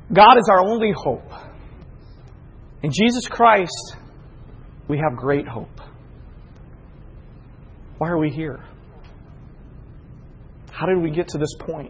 God is our only hope. In Jesus Christ, we have great hope. Why are we here? How did we get to this point?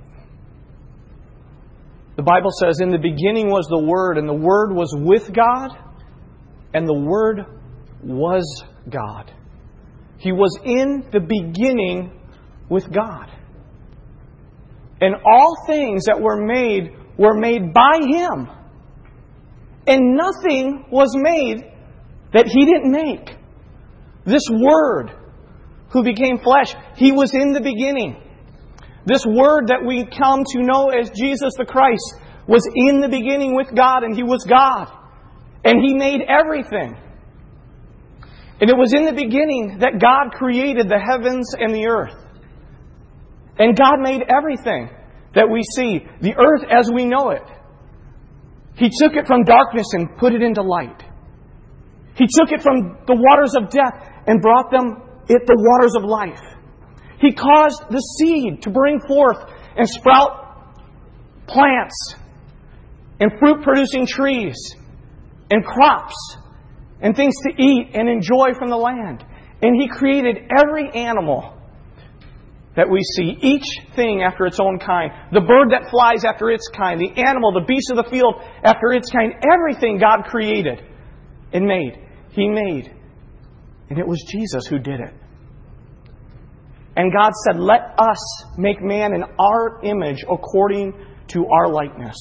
The Bible says, in the beginning was the Word, and the Word was with God, and the Word was God. He was in the beginning with God. And all things that were made by Him. And nothing was made that He didn't make. This Word who became flesh, He was in the beginning. This Word that we come to know as Jesus the Christ was in the beginning with God, and He was God. And He made everything. And it was in the beginning that God created the heavens and the earth. And God made everything that we see, the earth as we know it. He took it from darkness and put it into light. He took it from the waters of death and brought them the waters of life. He caused the seed to bring forth and sprout plants and fruit-producing trees and crops and things to eat and enjoy from the land. And He created every animal that we see, each thing after its own kind. The bird that flies after its kind, the animal, the beast of the field after its kind. Everything God created and made, He made. And it was Jesus who did it. And God said, let us make man in our image according to our likeness.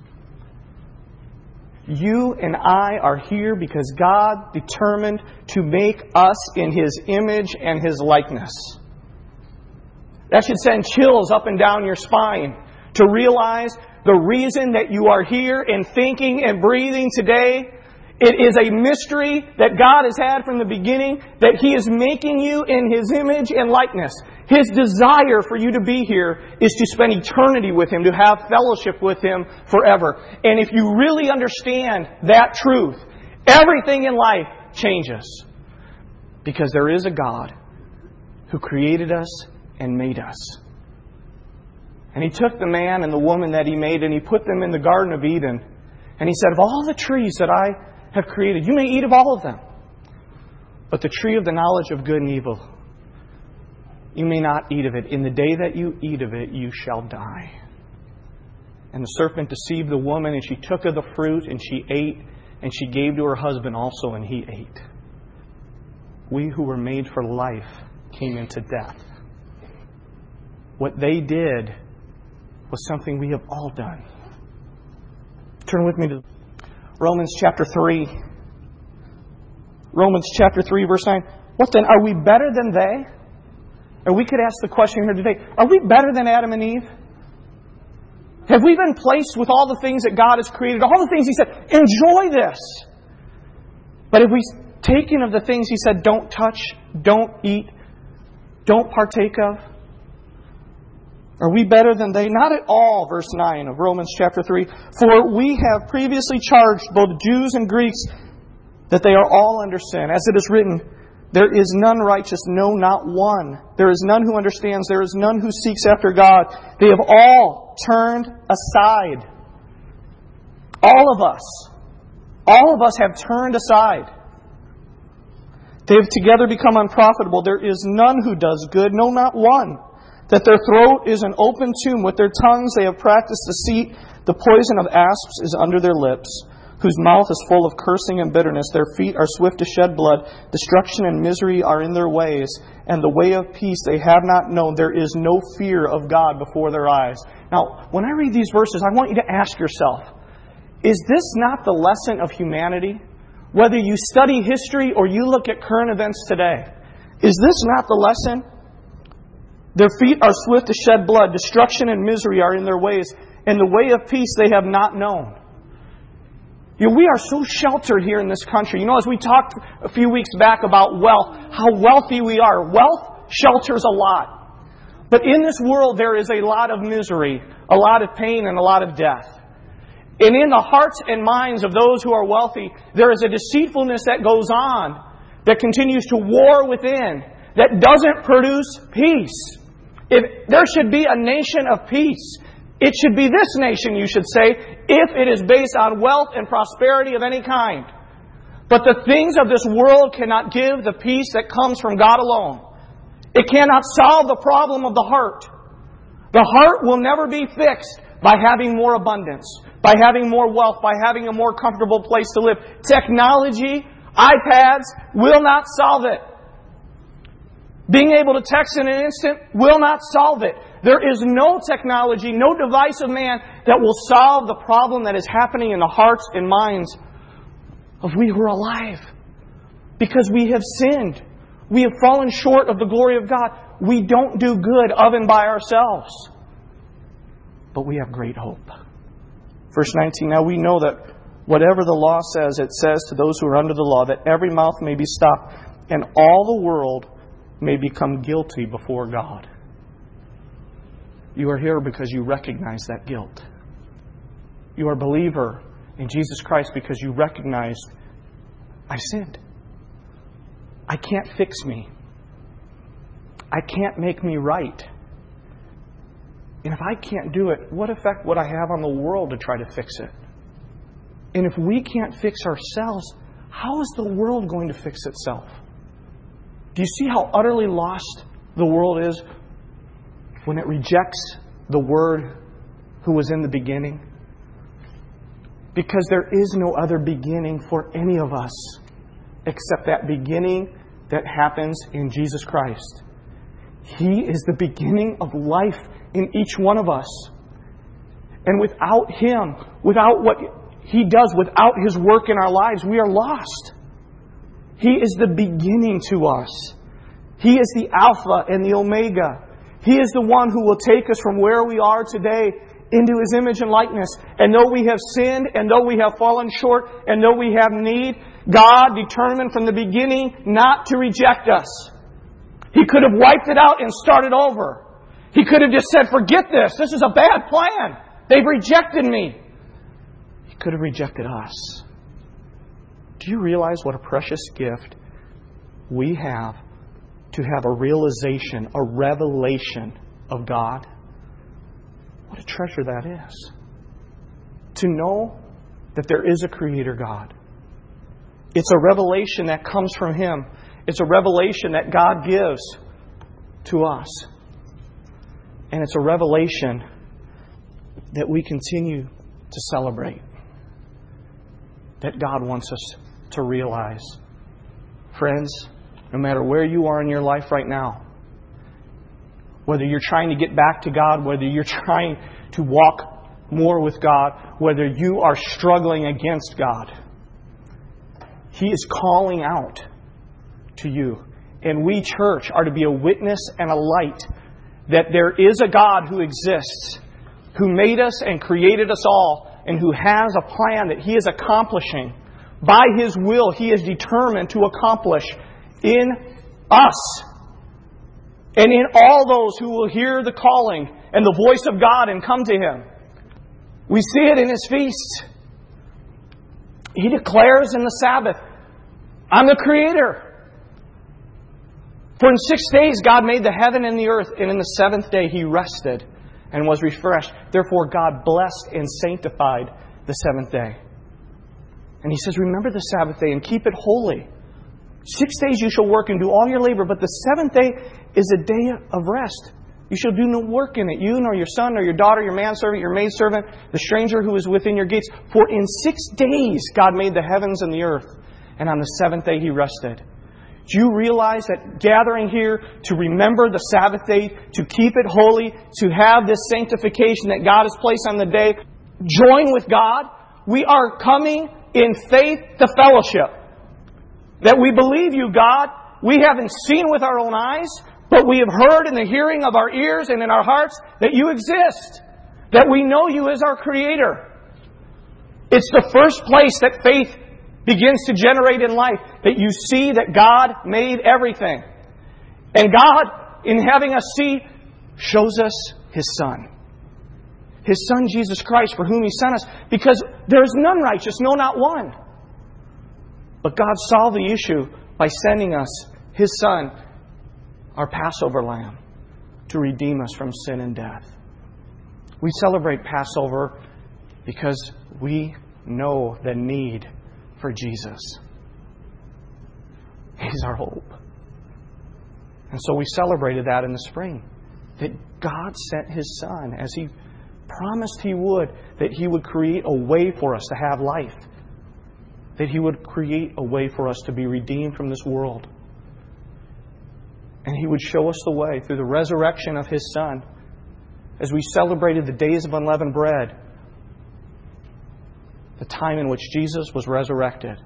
You and I are here because God determined to make us in His image and His likeness. That should send chills up and down your spine to realize the reason that you are here and thinking and breathing today. It is a mystery that God has had from the beginning, that He is making you in His image and likeness. His desire for you to be here is to spend eternity with Him, to have fellowship with Him forever. And if you really understand that truth, everything in life changes. Because there is a God who created us and made us. And He took the man and the woman that He made and He put them in the Garden of Eden. And He said, of all the trees that I have created, you may eat of all of them. But the tree of the knowledge of good and evil, you may not eat of it. In the day that you eat of it, you shall die. And the serpent deceived the woman, and she took of the fruit, and she ate, and she gave to her husband also, and he ate. We who were made for life came into death. What they did was something we have all done. Turn with me to Romans chapter 3. Romans chapter 3, verse 9. What then? Are we better than they? Or we could ask the question here today, are we better than Adam and Eve? Have we been placed with all the things that God has created? All the things He said, enjoy this. But have we taken of the things He said, don't touch, don't eat, don't partake of? Are we better than they? Not at all, verse 9 of Romans chapter 3. For we have previously charged both Jews and Greeks that they are all under sin. As it is written, there is none righteous, no, not one. There is none who understands. There is none who seeks after God. They have all turned aside. All of us have turned aside. They have together become unprofitable. There is none who does good, no, not one. That their throat is an open tomb. With their tongues they have practiced deceit. The poison of asps is under their lips, whose mouth is full of cursing and bitterness. Their feet are swift to shed blood. Destruction and misery are in their ways, and the way of peace they have not known. There is no fear of God before their eyes. Now, when I read these verses, I want you to ask yourself, is this not the lesson of humanity? Whether you study history or you look at current events today, is this not the lesson? Their feet are swift to shed blood. Destruction and misery are in their ways, and the way of peace they have not known. We are so sheltered here in this country. As we talked a few weeks back about wealth, how wealthy we are. Wealth shelters a lot. But in this world there is a lot of misery, a lot of pain, and a lot of death. And in the hearts and minds of those who are wealthy, there is a deceitfulness that goes on, that continues to war within, that doesn't produce peace. If there should be a nation of peace, It should be this nation, you should say, if it is based on wealth and prosperity of any kind. But the things of this world cannot give the peace that comes from God alone. It cannot solve the problem of the heart. The heart will never be fixed by having more abundance, by having more wealth, by having a more comfortable place to live. Technology, iPads, will not solve it. Being able to text in an instant will not solve it. There is no technology, no device of man that will solve the problem that is happening in the hearts and minds of we who are alive. Because we have sinned. We have fallen short of the glory of God. We don't do good of and by ourselves. But we have great hope. Verse 19, now we know that whatever the law says, it says to those who are under the law, that every mouth may be stopped, and all the world may become guilty before God. You are here because you recognize that guilt. You are a believer in Jesus Christ because you recognize, I've sinned. I can't fix me. I can't make me right. And if I can't do it, what effect would I have on the world to try to fix it? And if we can't fix ourselves, how is the world going to fix itself? Do you see how utterly lost the world is when it rejects the Word who was in the beginning? Because there is no other beginning for any of us except that beginning that happens in Jesus Christ. He is the beginning of life in each one of us. And without Him, without what He does, without His work in our lives, we are lost. He is the beginning to us. He is the Alpha and the Omega. He is the one who will take us from where we are today into His image and likeness. And though we have sinned, and though we have fallen short, and though we have need, God determined from the beginning not to reject us. He could have wiped it out and started over. He could have just said, forget this. This is a bad plan. They've rejected me. He could have rejected us. Do you realize what a precious gift we have to have a realization, a revelation of God? What a treasure that is. To know that there is a Creator God. It's a revelation that comes from Him. It's a revelation that God gives to us. And it's a revelation that we continue to celebrate. That God wants us to realize. Friends, no matter where you are in your life right now, whether you're trying to get back to God, whether you're trying to walk more with God, whether you are struggling against God, He is calling out to you. And we, church, are to be a witness and a light that there is a God who exists, who made us and created us all, and who has a plan that He is accomplishing. By His will, He is determined to accomplish in us and in all those who will hear the calling and the voice of God and come to Him. We see it in His feasts. He declares in the Sabbath, I'm the Creator. For in 6 days God made the heaven and the earth, and in the seventh day He rested and was refreshed. Therefore God blessed and sanctified the seventh day. And He says, remember the Sabbath day and keep it holy. 6 days you shall work and do all your labor, but the seventh day is a day of rest. You shall do no work in it, you nor your son, nor your daughter, your manservant, your maidservant, the stranger who is within your gates. For in 6 days God made the heavens and the earth, and on the seventh day He rested. Do you realize that gathering here to remember the Sabbath day, to keep it holy, to have this sanctification that God has placed on the day, join with God, we are coming in faith to fellowship. That we believe You, God. We haven't seen with our own eyes, but we have heard in the hearing of our ears and in our hearts that You exist. That we know You as our Creator. It's the first place that faith begins to generate in life. That you see that God made everything. And God, in having us see, shows us His Son. His Son, Jesus Christ, for whom He sent us. Because there is none righteous, no, not one. But God solved the issue by sending us His Son, our Passover Lamb, to redeem us from sin and death. We celebrate Passover because we know the need for Jesus. He's our hope. And so we celebrated that in the spring. That God sent His Son as He promised He would. That He would create a way for us to have life. That He would create a way for us to be redeemed from this world. And He would show us the way through the resurrection of His Son. As we celebrated the days of unleavened bread. The time in which Jesus was resurrected.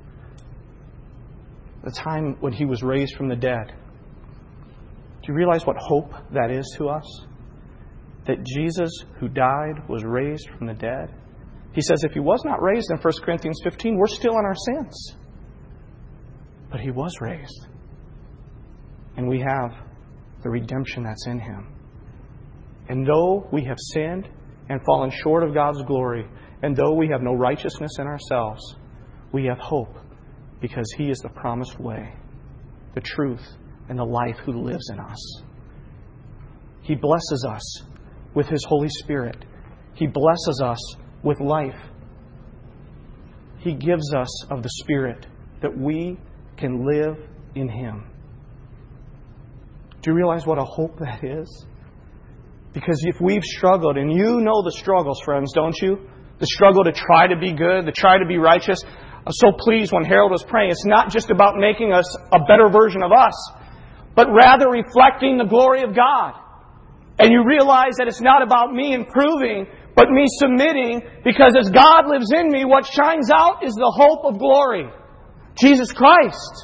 The time when He was raised from the dead. Do you realize what hope that is to us? That Jesus, who died, was raised from the dead. He says if He was not raised in 1 Corinthians 15, we're still in our sins. But He was raised. And we have the redemption that's in Him. And though we have sinned and fallen short of God's glory, and though we have no righteousness in ourselves, we have hope because He is the promised way, the truth, and the life who lives in us. He blesses us with His Holy Spirit. He blesses us with life. He gives us of the Spirit that we can live in Him. Do you realize what a hope that is? Because if we've struggled, and you know the struggles, friends, don't you? The struggle to try to be good, to try to be righteous. I'm so pleased when Harold was praying. It's not just about making us a better version of us, but rather reflecting the glory of God. And you realize that it's not about me improving, but me submitting, because as God lives in me, what shines out is the hope of glory. Jesus Christ.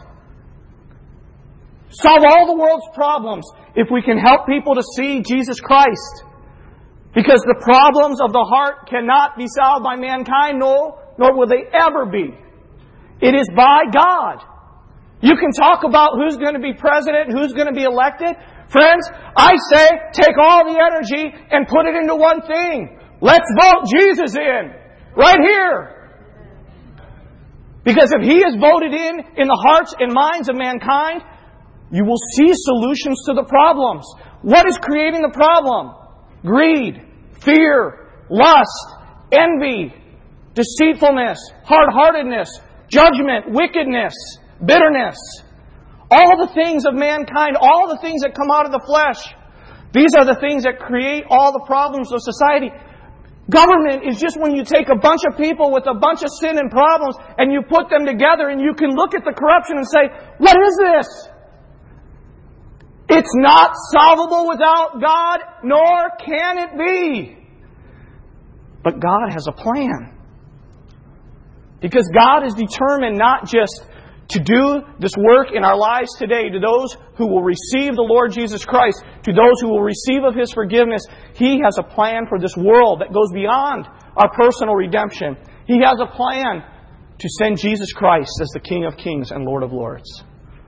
Solve all the world's problems if we can help people to see Jesus Christ. Because the problems of the heart cannot be solved by mankind, nor will they ever be. It is by God. You can talk about who's going to be president, who's going to be elected. Friends, I say take all the energy and put it into one thing. Let's vote Jesus in. Right here. Because if He is voted in the hearts and minds of mankind, you will see solutions to the problems. What is creating the problem? Greed, fear, lust, envy, deceitfulness, hard-heartedness, judgment, wickedness, bitterness. All the things of mankind, all the things that come out of the flesh. These are the things that create all the problems of society. Government is just when you take a bunch of people with a bunch of sin and problems and you put them together and you can look at the corruption and say, what is this? It's not solvable without God, nor can it be. But God has a plan. Because God is determined not just to do this work in our lives today, to those who will receive the Lord Jesus Christ, to those who will receive of His forgiveness. He has a plan for this world that goes beyond our personal redemption. He has a plan to send Jesus Christ as the King of Kings and Lord of Lords.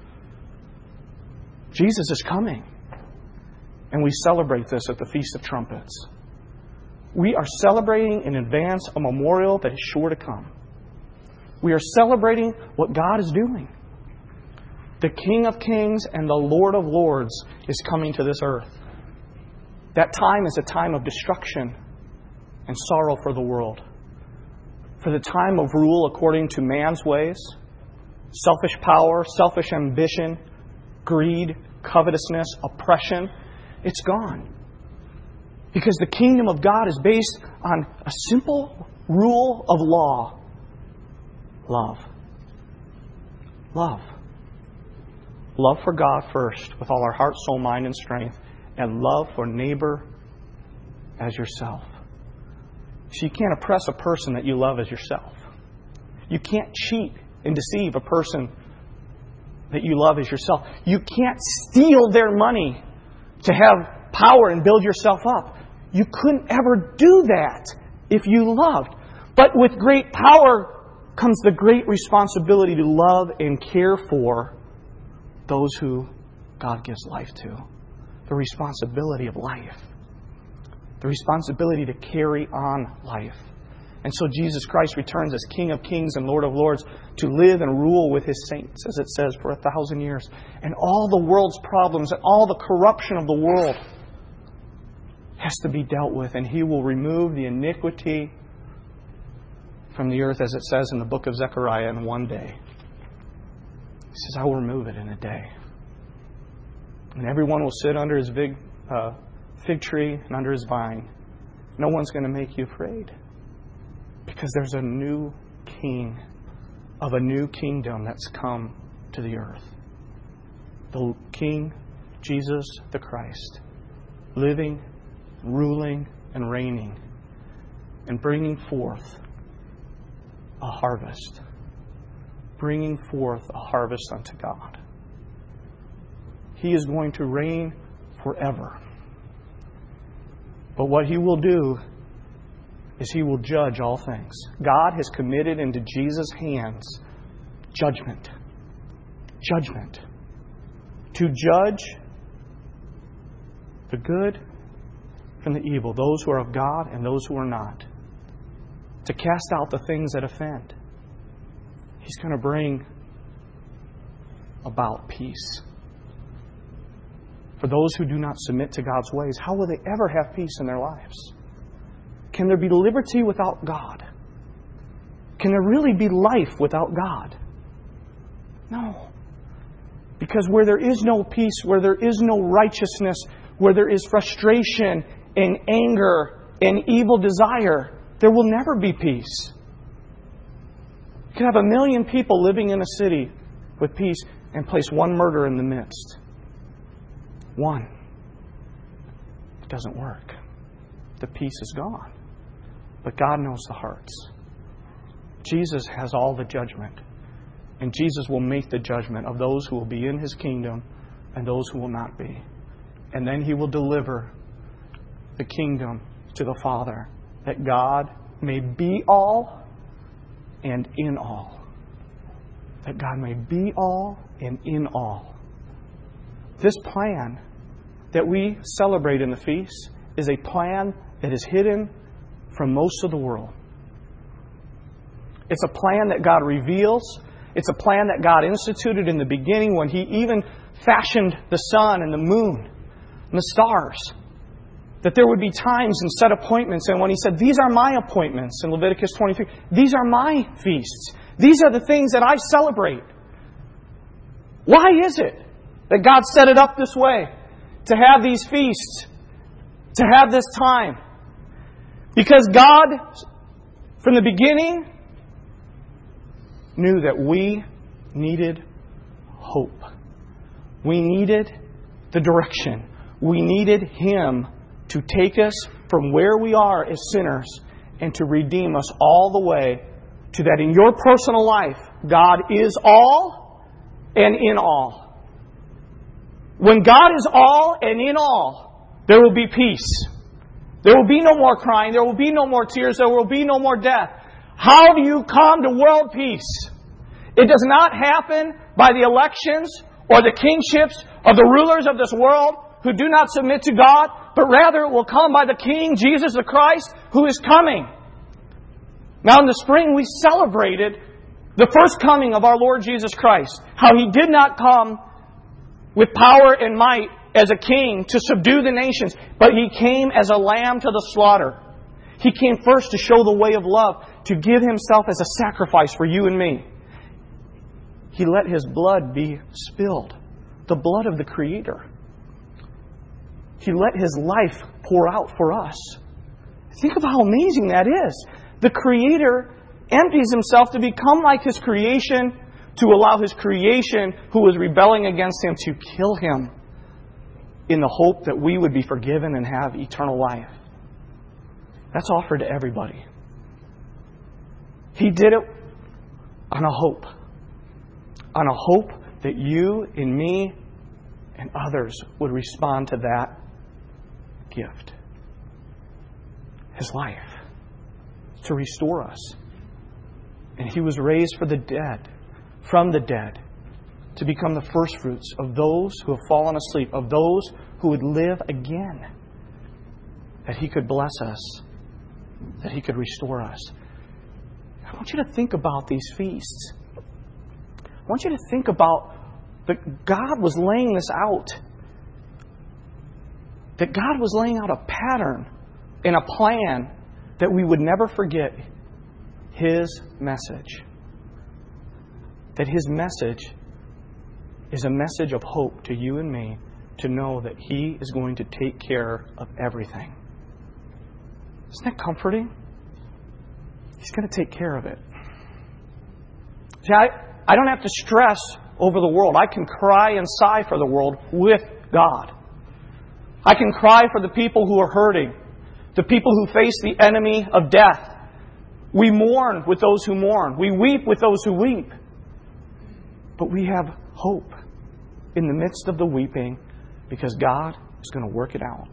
Jesus is coming. And we celebrate this at the Feast of Trumpets. We are celebrating in advance a memorial that is sure to come. We are celebrating what God is doing. The King of Kings and the Lord of Lords is coming to this earth. That time is a time of destruction and sorrow for the world. For the time of rule according to man's ways, selfish power, selfish ambition, greed, covetousness, oppression, it's gone. Because the kingdom of God is based on a simple rule of law. Love. Love. Love for God first with all our heart, soul, mind, and strength. And love for neighbor as yourself. So you can't oppress a person that you love as yourself. You can't cheat and deceive a person that you love as yourself. You can't steal their money to have power and build yourself up. You couldn't ever do that if you loved. But with great power comes the great responsibility to love and care for those who God gives life to. The responsibility of life. The responsibility to carry on life. And so Jesus Christ returns as King of Kings and Lord of Lords to live and rule with His saints, as it says, for 1,000 years. And all the world's problems and all the corruption of the world has to be dealt with, and He will remove the iniquity from the earth, as it says in the book of Zechariah, in one day. He says, I will remove it in a day. And everyone will sit under His fig tree and under His vine. No one's going to make you afraid. Because there's a new king of a new kingdom that's come to the earth. The King, Jesus the Christ, living, ruling, and reigning, and bringing forth a harvest. Bringing forth a harvest unto God. He is going to reign forever. But what He will do is He will judge all things. God has committed into Jesus' hands judgment. Judgment. To judge the good from the evil, those who are of God and those who are not. To cast out the things that offend. He's going to bring about peace. For those who do not submit to God's ways, how will they ever have peace in their lives? Can there be liberty without God? Can there really be life without God? No. Because where there is no peace, where there is no righteousness, where there is frustration and anger and evil desire, there will never be peace. You can have 1 million people living in a city with peace and place one murder in the midst. One. It doesn't work. The peace is gone. But God knows the hearts. Jesus has all the judgment. And Jesus will make the judgment of those who will be in His kingdom and those who will not be. And then He will deliver the kingdom to the Father, that God may be all and in all. That God may be all and in all. This plan that we celebrate in the feast is a plan that is hidden from most of the world. It's a plan that God reveals. It's a plan that God instituted in the beginning when He even fashioned the sun and the moon and the stars. That there would be times and set appointments. And when He said, these are my appointments in Leviticus 23, these are my feasts. These are the things that I celebrate. Why is it that God set it up this way? To have these feasts. To have this time. Because God, from the beginning, knew that we needed hope. We needed the direction. We needed Him to take us from where we are as sinners and to redeem us all the way to that in your personal life, God is all and in all. When God is all and in all, there will be peace. There will be no more crying. There will be no more tears. There will be no more death. How do you come to world peace? It does not happen by the elections or the kingships of the rulers of this world who do not submit to God, but rather it will come by the King, Jesus the Christ, who is coming. Now in the spring we celebrated the first coming of our Lord Jesus Christ. How He did not come with power and might as a king to subdue the nations, but He came as a lamb to the slaughter. He came first to show the way of love, to give Himself as a sacrifice for you and me. He let His blood be spilled, the blood of the Creator. He let His life pour out for us. Think of how amazing that is. The Creator empties Himself to become like His creation, to allow His creation, who was rebelling against Him, to kill Him in the hope that we would be forgiven and have eternal life. That's offered to everybody. He did it on a hope. On a hope that you and me and others would respond to that gift. His life. To restore us. And He was raised from the dead, to become the firstfruits of those who have fallen asleep, of those who would live again. That He could bless us. That He could restore us. I want you to think about these feasts. I want you to think about that God was laying this out that God was laying out a pattern and a plan that we would never forget His message. That His message is a message of hope to you and me to know that He is going to take care of everything. Isn't that comforting? He's going to take care of it. See, I don't have to stress over the world. I can cry and sigh for the world with God. I can cry for the people who are hurting, the people who face the enemy of death. We mourn with those who mourn. We weep with those who weep. But we have hope in the midst of the weeping because God is going to work it out.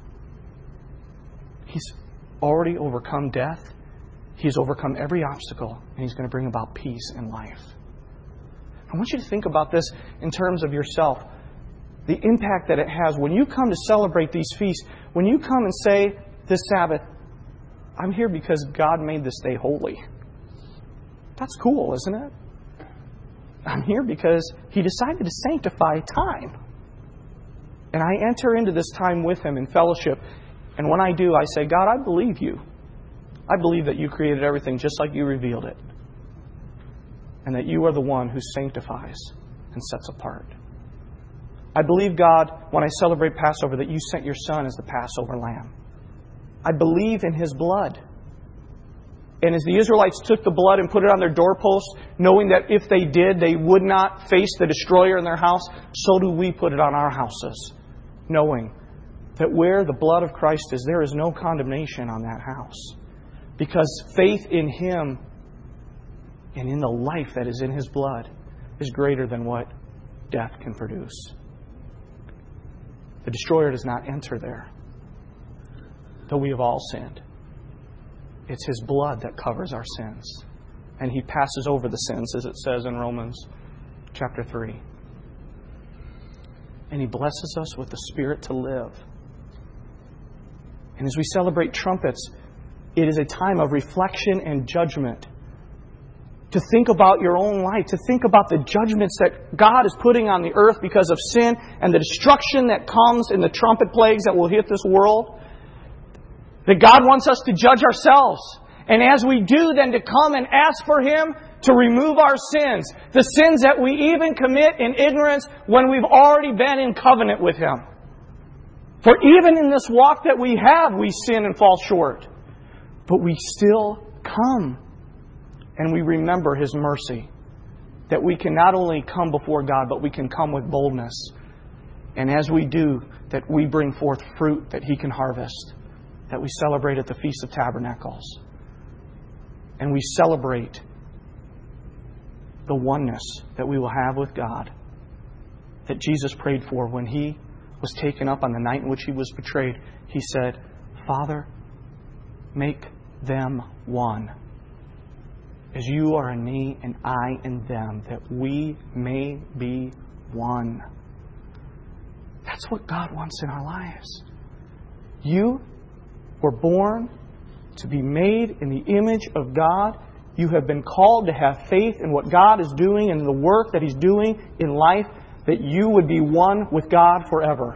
He's already overcome death. He's overcome every obstacle, and He's going to bring about peace in life. I want you to think about this in terms of yourself. The impact that it has when you come to celebrate these feasts. When you come and say this Sabbath, I'm here because God made this day holy. That's cool, isn't it? I'm here because He decided to sanctify time. And I enter into this time with Him in fellowship. And when I do, I say, God, I believe You. I believe that You created everything just like You revealed it. And that You are the one who sanctifies and sets apart. I believe, God, when I celebrate Passover, that You sent Your Son as the Passover lamb. I believe in His blood. And as the Israelites took the blood and put it on their doorposts, knowing that if they did, they would not face the destroyer in their house, so do we put it on our houses, knowing that where the blood of Christ is, there is no condemnation on that house. Because faith in Him and in the life that is in His blood is greater than what death can produce. The destroyer does not enter there, though we have all sinned. It's His blood that covers our sins. And He passes over the sins, as it says in Romans chapter 3. And He blesses us with the Spirit to live. And as we celebrate trumpets, it is a time of reflection and judgment. To think about your own life, to think about the judgments that God is putting on the earth because of sin and the destruction that comes in the trumpet plagues that will hit this world. That God wants us to judge ourselves. And as we do, then to come and ask for Him to remove our sins. The sins that we even commit in ignorance when we've already been in covenant with Him. For even in this walk that we have, we sin and fall short. But we still come. And we remember His mercy. That we can not only come before God, but we can come with boldness. And as we do, that we bring forth fruit that He can harvest. That we celebrate at the Feast of Tabernacles. And we celebrate the oneness that we will have with God. That Jesus prayed for when He was taken up on the night in which He was betrayed. He said, Father, make them one. As You are in Me and I in them, that we may be one. That's what God wants in our lives. You were born to be made in the image of God. You have been called to have faith in what God is doing and the work that He's doing in life, that you would be one with God forever.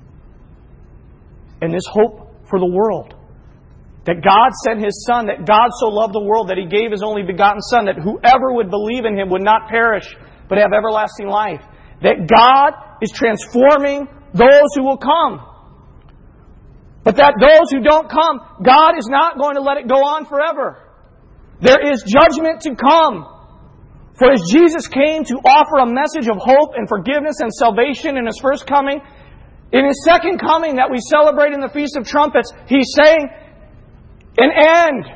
And this hope for the world. That God sent His Son, that God so loved the world that He gave His only begotten Son, that whoever would believe in Him would not perish, but have everlasting life. That God is transforming those who will come. But that those who don't come, God is not going to let it go on forever. There is judgment to come. For as Jesus came to offer a message of hope and forgiveness and salvation in His first coming, in His second coming that we celebrate in the Feast of Trumpets, He's saying, an end.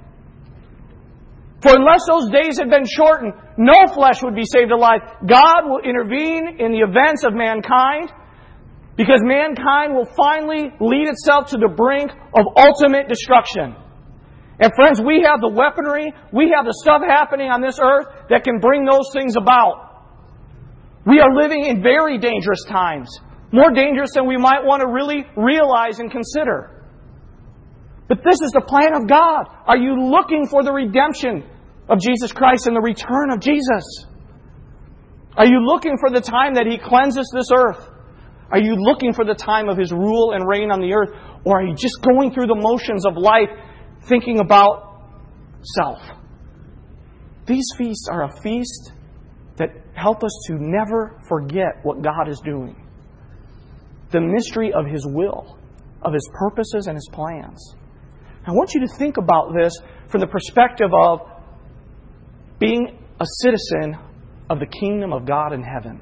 For unless those days had been shortened, no flesh would be saved alive. God will intervene in the events of mankind, because mankind will finally lead itself to the brink of ultimate destruction. And friends, we have the weaponry, we have the stuff happening on this earth that can bring those things about. We are living in very dangerous times. More dangerous than we might want to really realize and consider. But this is the plan of God. Are you looking for the redemption of Jesus Christ and the return of Jesus? Are you looking for the time that He cleanses this earth? Are you looking for the time of His rule and reign on the earth? Or are you just going through the motions of life thinking about self? These feasts are a feast that help us to never forget what God is doing. The mystery of His will, of His purposes and His plans. I want you to think about this from the perspective of being a citizen of the kingdom of God in heaven.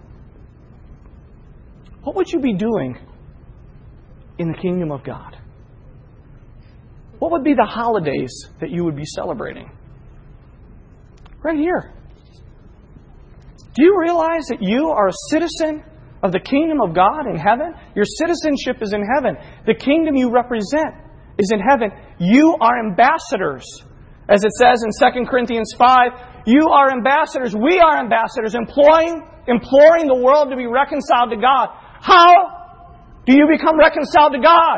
What would you be doing in the kingdom of God? What would be the holidays that you would be celebrating? Right here. Do you realize that you are a citizen of the kingdom of God in heaven? Your citizenship is in heaven. The kingdom you represent is in heaven. You are ambassadors. As it says in 2 Corinthians 5, you are ambassadors. We are ambassadors, imploring the world to be reconciled to God. How do you become reconciled to God?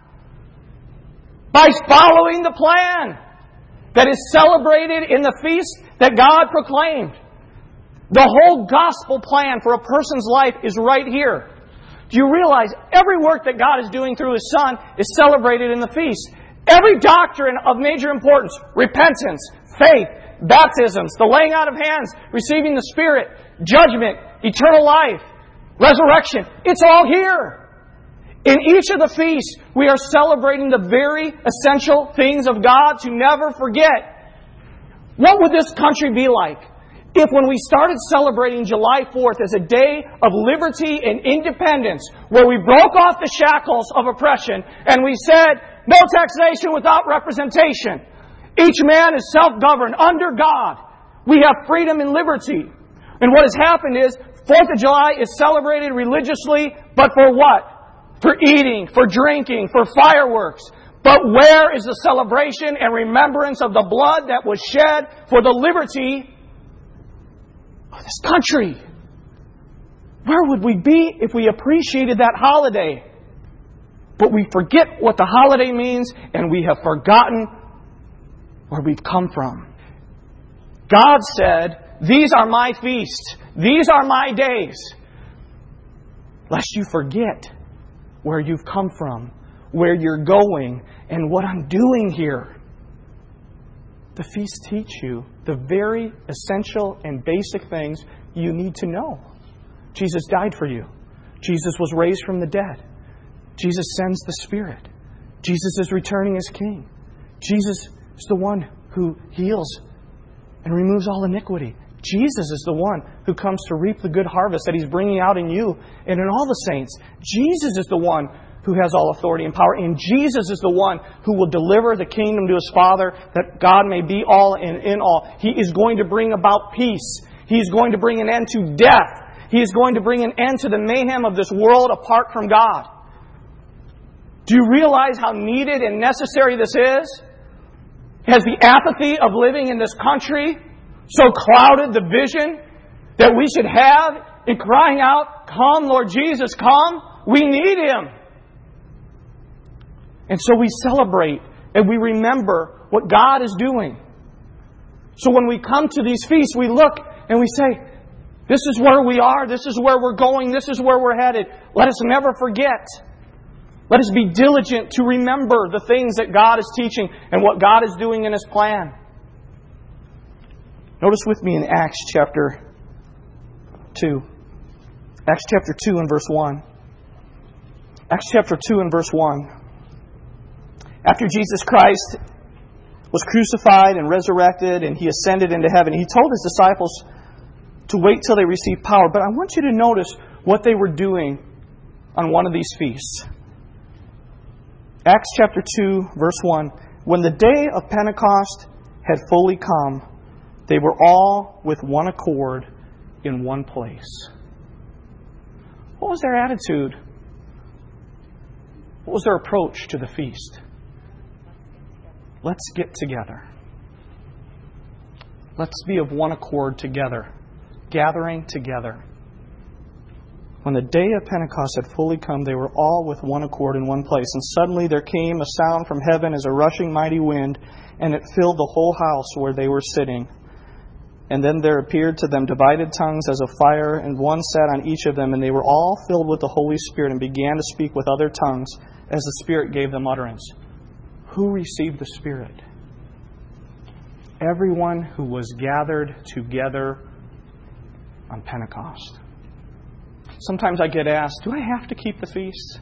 By following the plan that is celebrated in the feast that God proclaimed. The whole gospel plan for a person's life is right here. Do you realize every work that God is doing through His Son is celebrated in the feast? Every doctrine of major importance, repentance, faith, baptisms, the laying out of hands, receiving the Spirit, judgment, eternal life, resurrection, it's all here. In each of the feasts, we are celebrating the very essential things of God to never forget. What would this country be like if when we started celebrating July 4th as a day of liberty and independence, where we broke off the shackles of oppression and we said, no taxation without representation. Each man is self-governed under God. We have freedom and liberty. And what has happened is, 4th of July is celebrated religiously, but for what? For eating, for drinking, for fireworks. But where is the celebration and remembrance of the blood that was shed for the liberty of this country? Where would we be if we appreciated that holiday? But we forget what the holiday means, and we have forgotten where we've come from. God said, these are my feasts. These are my days. Lest you forget where you've come from, where you're going, and what I'm doing here. The feasts teach you the very essential and basic things you need to know. Jesus died for you. Jesus was raised from the dead. Jesus sends the Spirit. Jesus is returning as King. Jesus is the one who heals and removes all iniquity. Jesus is the one who comes to reap the good harvest that He's bringing out in you and in all the saints. Jesus is the one who has all authority and power. And Jesus is the one who will deliver the kingdom to His Father, that God may be all and in all. He is going to bring about peace. He is going to bring an end to death. He is going to bring an end to the mayhem of this world apart from God. Do you realize how needed and necessary this is? Has the apathy of living in this country so clouded the vision that we should have in crying out, come, Lord Jesus, come? We need Him. And so we celebrate and we remember what God is doing. So when we come to these feasts, we look and we say, this is where we are, this is where we're going, this is where we're headed. Let us never forget. Let us be diligent to remember the things that God is teaching and what God is doing in His plan. Notice with me in Acts chapter 2. Acts chapter 2 and verse 1. Acts chapter 2 and verse 1. After Jesus Christ was crucified and resurrected and He ascended into heaven, He told His disciples to wait till they received power. But I want you to notice what they were doing on one of these feasts. Acts chapter 2, verse 1. When the day of Pentecost had fully come, they were all with one accord in one place. What was their attitude? What was their approach to the feast? Let's get together. Let's be of one accord together, gathering together. When the day of Pentecost had fully come, they were all with one accord in one place. And suddenly there came a sound from heaven as a rushing mighty wind, and it filled the whole house where they were sitting. And then there appeared to them divided tongues as of fire, and one sat on each of them, and they were all filled with the Holy Spirit and began to speak with other tongues as the Spirit gave them utterance. Who received the Spirit? Everyone who was gathered together on Pentecost. Sometimes I get asked, do I have to keep the feast?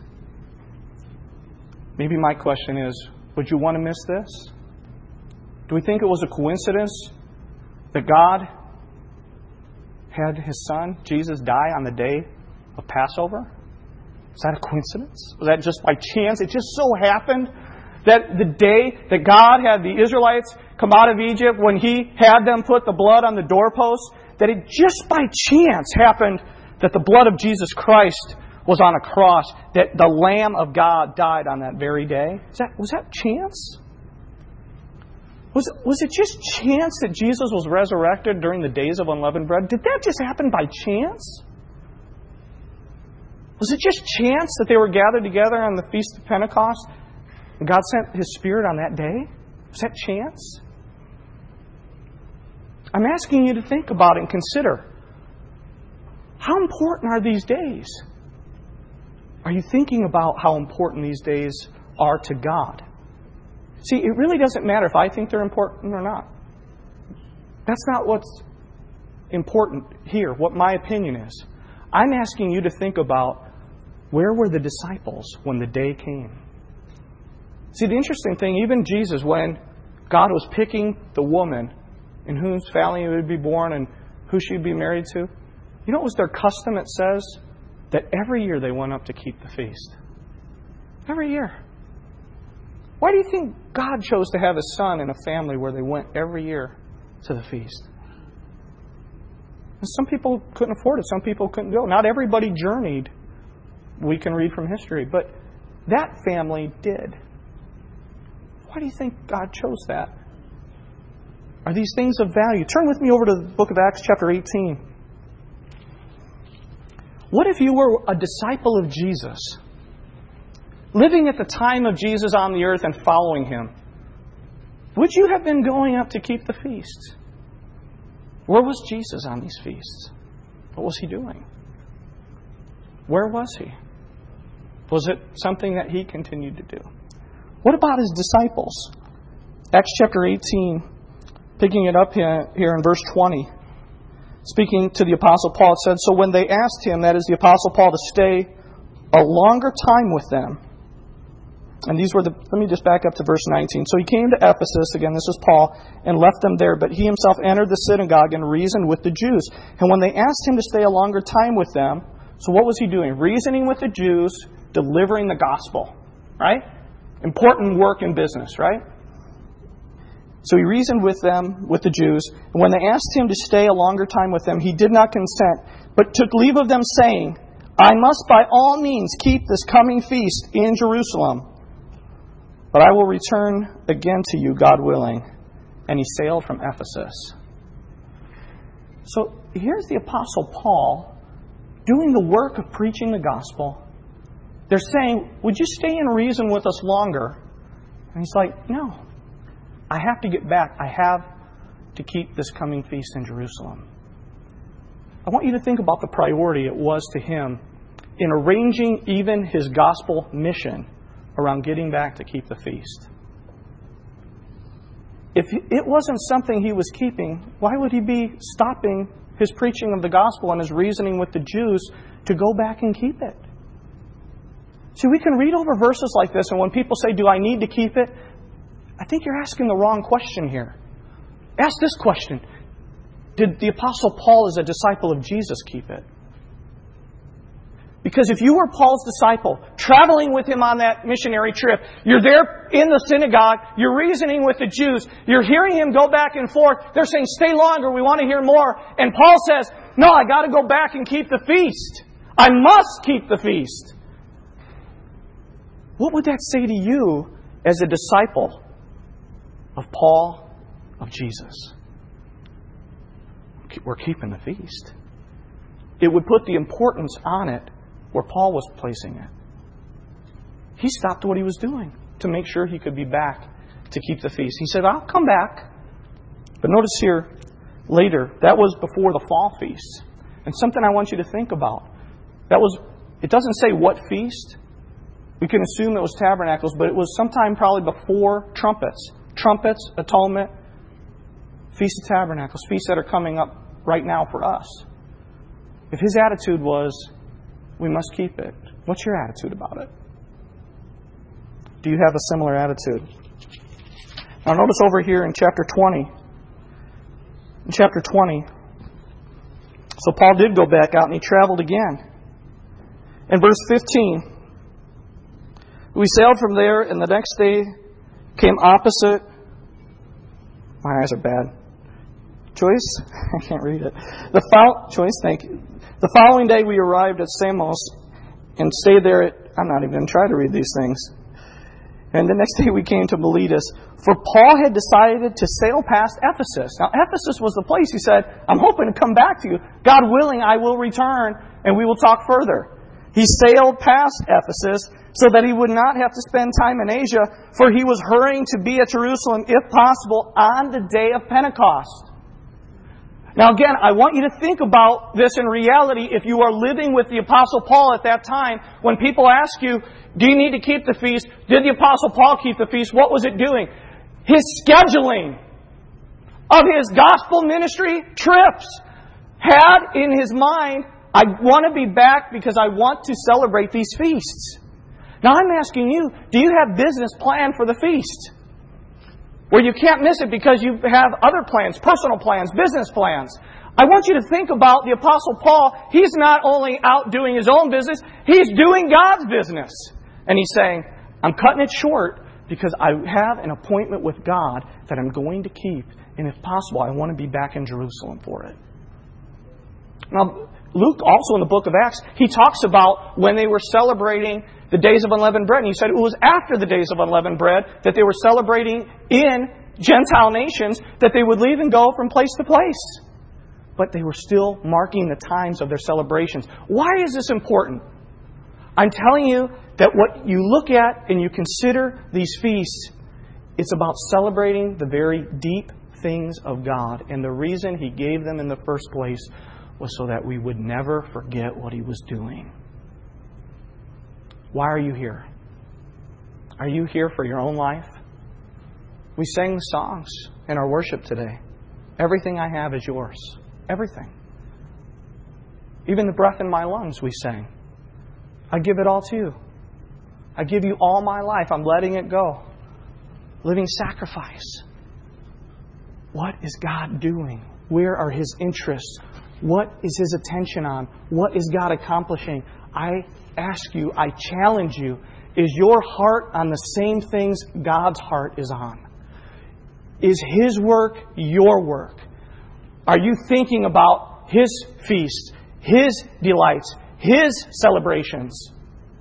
Maybe my question is, would you want to miss this? Do we think it was a coincidence that God had His Son, Jesus, die on the day of Passover? Is that a coincidence? Was that just by chance? It just so happened that the day that God had the Israelites come out of Egypt, when He had them put the blood on the doorposts, that it just by chance happened that the blood of Jesus Christ was on a cross, that the Lamb of God died on that very day? Was that chance? Was it just chance that Jesus was resurrected during the days of unleavened bread? Did that just happen by chance? Was it just chance that they were gathered together on the Feast of Pentecost and God sent His Spirit on that day? Was that chance? I'm asking you to think about it and consider, how important are these days? Are you thinking about how important these days are to God? See, it really doesn't matter if I think they're important or not. That's not what's important here, what my opinion is. I'm asking you to think about, where were the disciples when the day came? See, the interesting thing, even Jesus, when God was picking the woman in whose family He would be born and who she would be married to, you know what was their custom? It says that every year they went up to keep the feast. Every year. Why do you think God chose to have His Son in a family where they went every year to the feast? And some people couldn't afford it. Some people couldn't go. Not everybody journeyed. We can read from history. But that family did. Why do you think God chose that? Are these things of value? Turn with me over to the book of Acts chapter 18. What if you were a disciple of Jesus, living at the time of Jesus on the earth and following Him? Would you have been going up to keep the feasts? Where was Jesus on these feasts? What was He doing? Where was He? Was it something that He continued to do? What about His disciples? Acts chapter 18, picking it up here in verse 20. Speaking to the Apostle Paul, it said, so when they asked him, that is the Apostle Paul, to stay a longer time with them. And these were let me just back up to verse 19. So he came to Ephesus, again this is Paul, and left them there. But he himself entered the synagogue and reasoned with the Jews. And when they asked him to stay a longer time with them, so what was he doing? Reasoning with the Jews, delivering the gospel. Right? Important work in business, right? So he reasoned with them, with the Jews. And when they asked him to stay a longer time with them, he did not consent, but took leave of them, saying, I must by all means keep this coming feast in Jerusalem. But I will return again to you, God willing. And he sailed from Ephesus. So here's the Apostle Paul doing the work of preaching the gospel. They're saying, would you stay and reason with us longer? And he's like, no. I have to get back. I have to keep this coming feast in Jerusalem. I want you to think about the priority it was to him in arranging even his gospel mission around getting back to keep the feast. If it wasn't something he was keeping, why would he be stopping his preaching of the gospel and his reasoning with the Jews to go back and keep it? See, we can read over verses like this, and when people say, do I need to keep it? I think you're asking the wrong question here. Ask this question. Did the Apostle Paul, as a disciple of Jesus, keep it? Because if you were Paul's disciple, traveling with him on that missionary trip, you're there in the synagogue, you're reasoning with the Jews, you're hearing him go back and forth, they're saying, stay longer, we want to hear more. And Paul says, no, I got to go back and keep the feast. I must keep the feast. What would that say to you as a disciple of Paul, of Jesus? We're keeping the feast. It would put the importance on it where Paul was placing it. He stopped what he was doing to make sure he could be back to keep the feast. He said, I'll come back. But notice here, later. That was before the fall feast. And something I want you to think about. It doesn't say what feast. We can assume it was Tabernacles, but it was sometime probably before trumpets. Trumpets, Atonement, Feast of Tabernacles, feasts that are coming up right now for us. If his attitude was, we must keep it, what's your attitude about it? Do you have a similar attitude? Now notice over here in chapter 20. In chapter 20, so Paul did go back out and he traveled again. In verse 15, we sailed from there, and the next day came opposite. My eyes are bad. Joyce? I can't read it. Joyce, thank you. The following day we arrived at Samos and stayed there I'm not even going to try to read these things. And the next day we came to Miletus, for Paul had decided to sail past Ephesus. Now Ephesus was the place he said, I'm hoping to come back to you. God willing, I will return and we will talk further. He sailed past Ephesus so that he would not have to spend time in Asia, for he was hurrying to be at Jerusalem, if possible, on the day of Pentecost. Now again, I want you to think about this in reality if you are living with the Apostle Paul at that time. When people ask you, do you need to keep the feast? Did the Apostle Paul keep the feast? What was it doing? His scheduling of his gospel ministry trips had in his mind, I want to be back because I want to celebrate these feasts. Now I'm asking you, do you have business planned for the feast? Where you can't miss it because you have other plans, personal plans, business plans. I want you to think about the Apostle Paul. He's not only out doing his own business, he's doing God's business. And he's saying, I'm cutting it short because I have an appointment with God that I'm going to keep. And if possible, I want to be back in Jerusalem for it. Now, Luke, also in the book of Acts, he talks about when they were celebrating the days of unleavened bread. And he said it was after the days of unleavened bread that they were celebrating in Gentile nations, that they would leave and go from place to place. But they were still marking the times of their celebrations. Why is this important? I'm telling you that what you look at and you consider these feasts, it's about celebrating the very deep things of God. And the reason He gave them in the first place was so that we would never forget what He was doing. Why are you here? Are you here for your own life? We sang the songs in our worship today. Everything I have is yours. Everything. Even the breath in my lungs, we sang. I give it all to you. I give you all my life. I'm letting it go. Living sacrifice. What is God doing? Where are His interests? What is His attention on? What is God accomplishing? I ask you, I challenge you, is your heart on the same things God's heart is on? Is His work your work? Are you thinking about His feasts, His delights, His celebrations?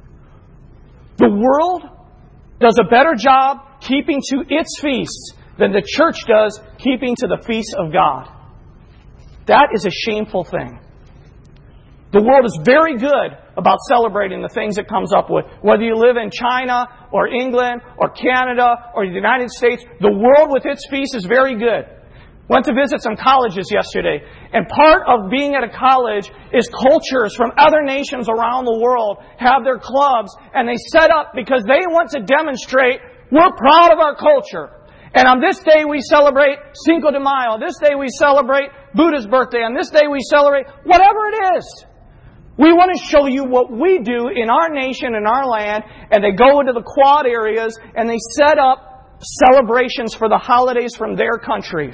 The world does a better job keeping to its feasts than the church does keeping to the feasts of God. That is a shameful thing. The world is very good about celebrating the things it comes up with. Whether you live in China or England or Canada or the United States, the world with its feasts is very good. Went to visit some colleges yesterday. And part of being at a college is cultures from other nations around the world have their clubs, and they set up because they want to demonstrate we're proud of our culture. And on this day we celebrate Cinco de Mayo. This day we celebrate Buddha's birthday. On this day we celebrate whatever it is. We want to show you what we do in our nation, in our land. And they go into the Quad areas and they set up celebrations for the holidays from their countries.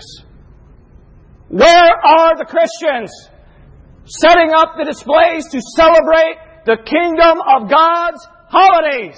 Where are the Christians setting up the displays to celebrate the kingdom of God's holidays?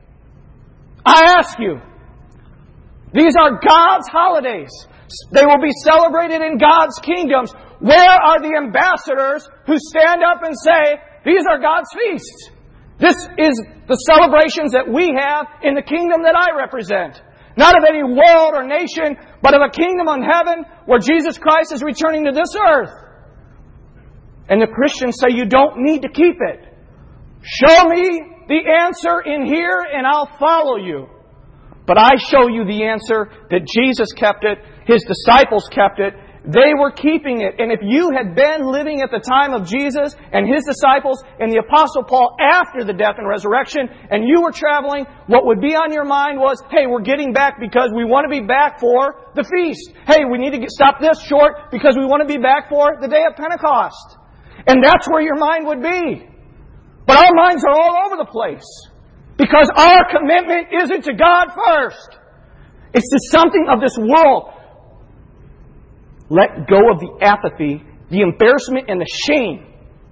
I ask you. These are God's holidays. They will be celebrated in God's kingdoms. Where are the ambassadors who stand up and say, these are God's feasts? This is the celebrations that we have in the kingdom that I represent. Not of any world or nation, but of a kingdom in heaven where Jesus Christ is returning to this earth. And the Christians say, you don't need to keep it. Show me the answer in here and I'll follow you. But I show you the answer that Jesus kept it, His disciples kept it, They were keeping it. And if you had been living at the time of Jesus and His disciples and the Apostle Paul after the death and resurrection, and you were traveling, what would be on your mind was, hey, we're getting back because we want to be back for the feast. Hey, we need to stop this short because we want to be back for the day of Pentecost. And that's where your mind would be. But our minds are all over the place. Because our commitment isn't to God first. It's to something of this world. Let go of the apathy, the embarrassment, and the shame.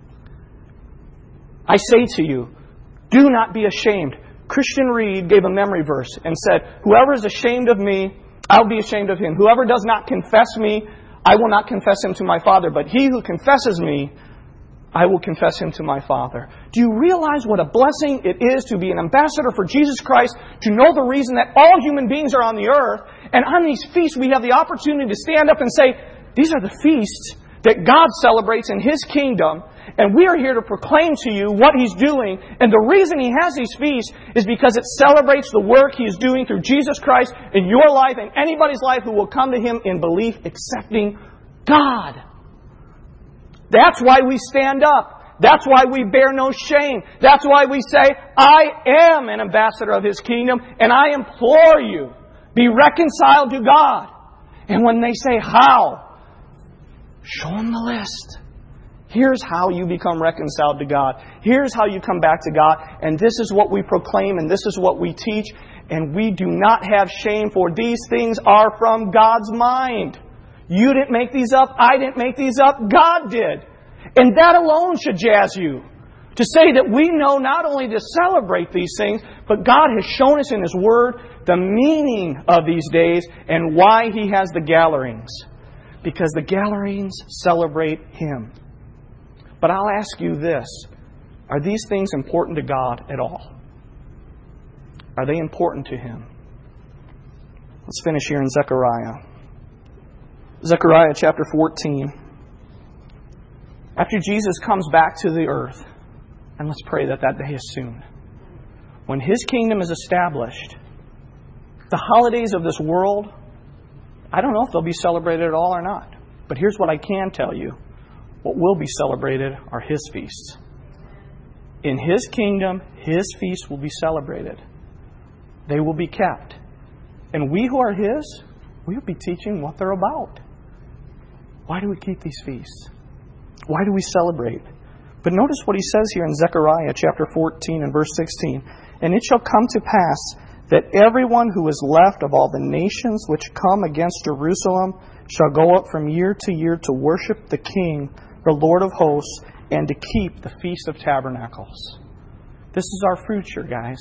I say to you, do not be ashamed. Christian Reed gave a memory verse and said, whoever is ashamed of me, I'll be ashamed of him. Whoever does not confess me, I will not confess him to my Father. But he who confesses me, I will confess him to my Father. Do you realize what a blessing it is to be an ambassador for Jesus Christ, to know the reason that all human beings are on the earth, and on these feasts we have the opportunity to stand up and say, these are the feasts that God celebrates in His kingdom, and we are here to proclaim to you what He's doing. And the reason He has these feasts is because it celebrates the work He is doing through Jesus Christ in your life and anybody's life who will come to Him in belief, accepting God. That's why we stand up. That's why we bear no shame. That's why we say, I am an ambassador of His kingdom, and I implore you, be reconciled to God. And when they say, how? Show them the list. Here's how you become reconciled to God. Here's how you come back to God. And this is what we proclaim, and this is what we teach. And we do not have shame, for these things are from God's mind. You didn't make these up. I didn't make these up. God did. And that alone should jazz you. To say that we know not only to celebrate these things, but God has shown us in His Word the meaning of these days and why He has the gatherings. Because the gatherings celebrate Him. But I'll ask you this. Are these things important to God at all? Are they important to Him? Let's finish here in Zechariah. Zechariah chapter 14. After Jesus comes back to the earth, and let's pray that that day is soon. When His kingdom is established, the holidays of this world, I don't know if they'll be celebrated at all or not. But here's what I can tell you. What will be celebrated are His feasts. In His kingdom, His feasts will be celebrated. They will be kept. And we who are His, we will be teaching what they're about. Why do we keep these feasts? Why do we celebrate? But notice what He says here in Zechariah chapter 14 and verse 16. And it shall come to pass that everyone who is left of all the nations which come against Jerusalem shall go up from year to year to worship the King, the Lord of hosts, and to keep the Feast of Tabernacles. This is our future, guys.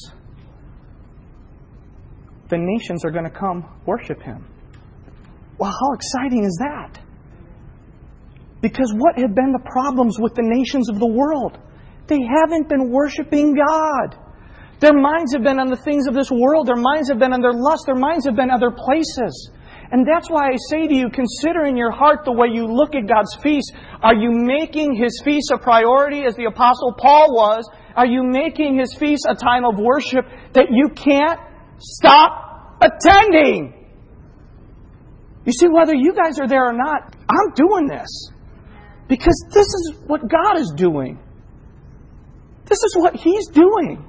The nations are going to come worship Him. Well, how exciting is that? Because what have been the problems with the nations of the world? They haven't been worshiping God. Their minds have been on the things of this world. Their minds have been on their lust. Their minds have been other places. And that's why I say to you, consider in your heart the way you look at God's feast. Are you making His feast a priority as the Apostle Paul was? Are you making His feast a time of worship that you can't stop attending? You see, whether you guys are there or not, I'm doing this. Because this is what God is doing. This is what He's doing.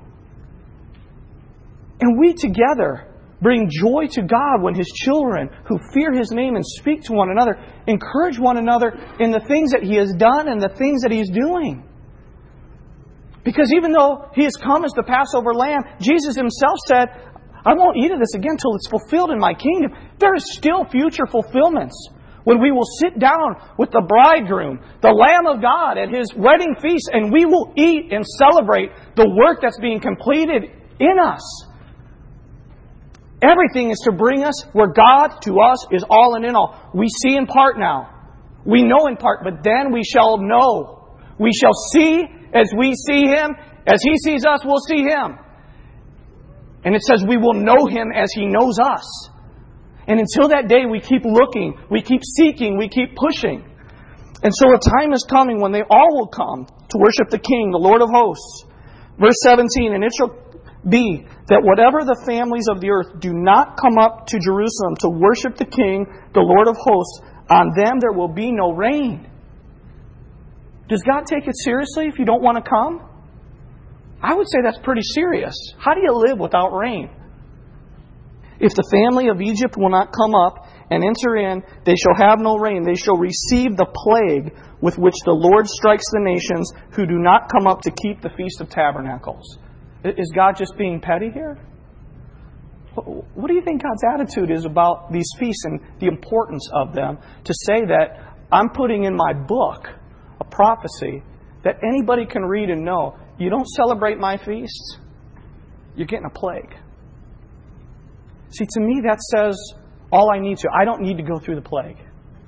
And we together bring joy to God when His children who fear His name and speak to one another, encourage one another in the things that He has done and the things that He's doing. Because even though He has come as the Passover lamb, Jesus Himself said, I won't eat of this again until it's fulfilled in my kingdom. There is still future fulfillments when we will sit down with the bridegroom, the Lamb of God, at His wedding feast, and we will eat and celebrate the work that's being completed in us. Everything is to bring us where God to us is all and in all. We see in part now. We know in part, but then we shall know. We shall see as we see Him. As He sees us, we'll see Him. And it says we will know Him as He knows us. And until that day, we keep looking, we keep seeking, we keep pushing. And so a time is coming when they all will come to worship the King, the Lord of hosts. Verse 17, and it shall be that whatever the families of the earth do not come up to Jerusalem to worship the King, the Lord of hosts, On them there will be no rain. Does God take it seriously if you don't want to come? I would say that's pretty serious. How do you live without rain? If the family of Egypt will not come up and enter in, they shall have no rain. They shall receive the plague with which the Lord strikes the nations who do not come up to keep the Feast of Tabernacles. Is God just being petty here? What do you think God's attitude is about these feasts and the importance of them to say that I'm putting in my book a prophecy that anybody can read and know, you don't celebrate my feasts, you're getting a plague. See, to me that says all I need to. I don't need to go through the plague.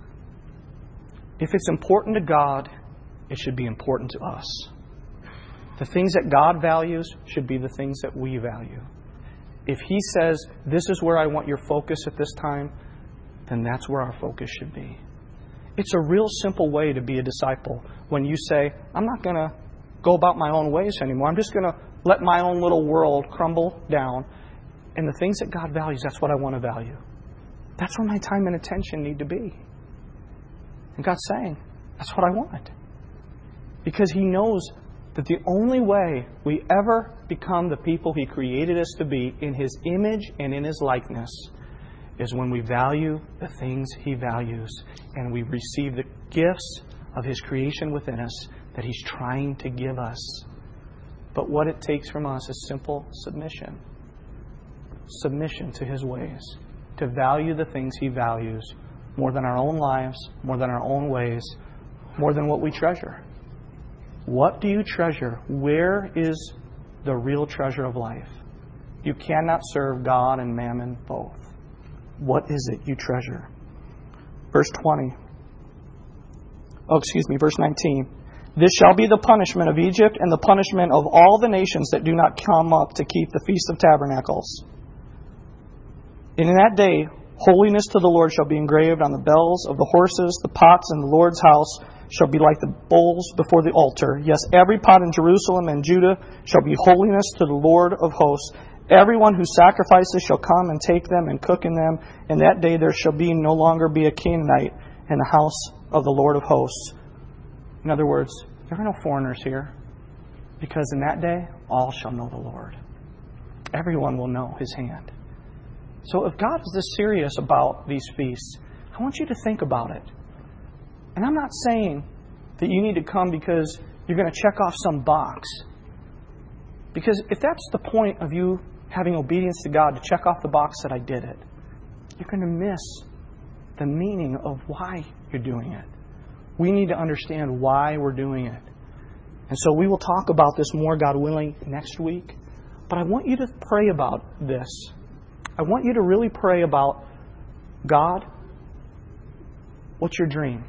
If it's important to God, it should be important to us. The things that God values should be the things that we value. If He says, this is where I want your focus at this time, then that's where our focus should be. It's a real simple way to be a disciple when you say, I'm not going to go about my own ways anymore. I'm just going to let my own little world crumble down. And the things that God values, that's what I want to value. That's where my time and attention need to be. And God's saying, that's what I want. Because He knows that the only way we ever become the people He created us to be in His image and in His likeness is when we value the things He values and we receive the gifts of His creation within us that He's trying to give us. But what it takes from us is simple submission. Submission to His ways. To value the things He values more than our own lives, more than our own ways, more than what we treasure. What do you treasure? Where is the real treasure of life? You cannot serve God and mammon both. What is it you treasure? Verse 19. This shall be the punishment of Egypt and the punishment of all the nations that do not come up to keep the Feast of Tabernacles. And in that day, holiness to the Lord shall be engraved on the bells of the horses, the pots in the Lord's house shall be like the bowls before the altar. Yes, every pot in Jerusalem and Judah shall be holiness to the Lord of hosts. Everyone who sacrifices shall come and take them and cook in them. In that day there shall be no longer be a Canaanite in the house of the Lord of hosts. In other words, there are no foreigners here. Because in that day, all shall know the Lord. Everyone will know His hand. So if God is this serious about these feasts, I want you to think about it. And I'm not saying that you need to come because you're going to check off some box. Because if that's the point of you having obedience to God, to check off the box that I did it, you're going to miss the meaning of why you're doing it. We need to understand why we're doing it. And so we will talk about this more, God willing, next week. But I want you to pray about this. I want you to really pray about, God, what's your dream?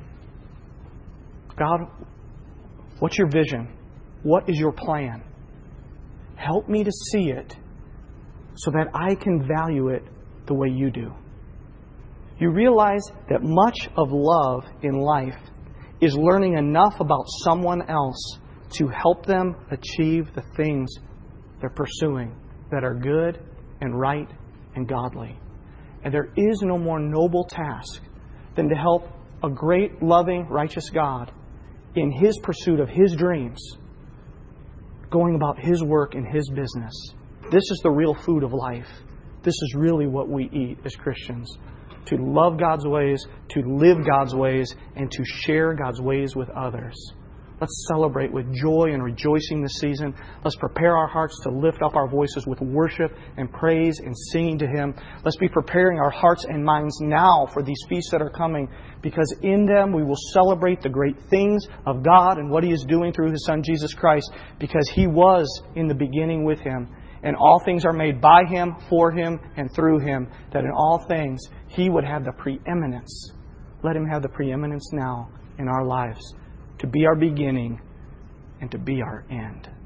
God, what's your vision? What is your plan? Help me to see it so that I can value it the way you do. You realize that much of love in life is learning enough about someone else to help them achieve the things they're pursuing that are good and right and godly. And there is no more noble task than to help a great, loving, righteous God in His pursuit of His dreams, going about His work in His business. This is the real food of life. This is really what we eat as Christians. To love God's ways, to live God's ways, and to share God's ways with others. Let's celebrate with joy and rejoicing this season. Let's prepare our hearts to lift up our voices with worship and praise and singing to Him. Let's be preparing our hearts and minds now for these feasts that are coming, because in them we will celebrate the great things of God and what He is doing through His Son Jesus Christ, because He was in the beginning with Him. And all things are made by Him, for Him, and through Him, that in all things He would have the preeminence. Let Him have the preeminence now in our lives, to be our beginning and to be our end.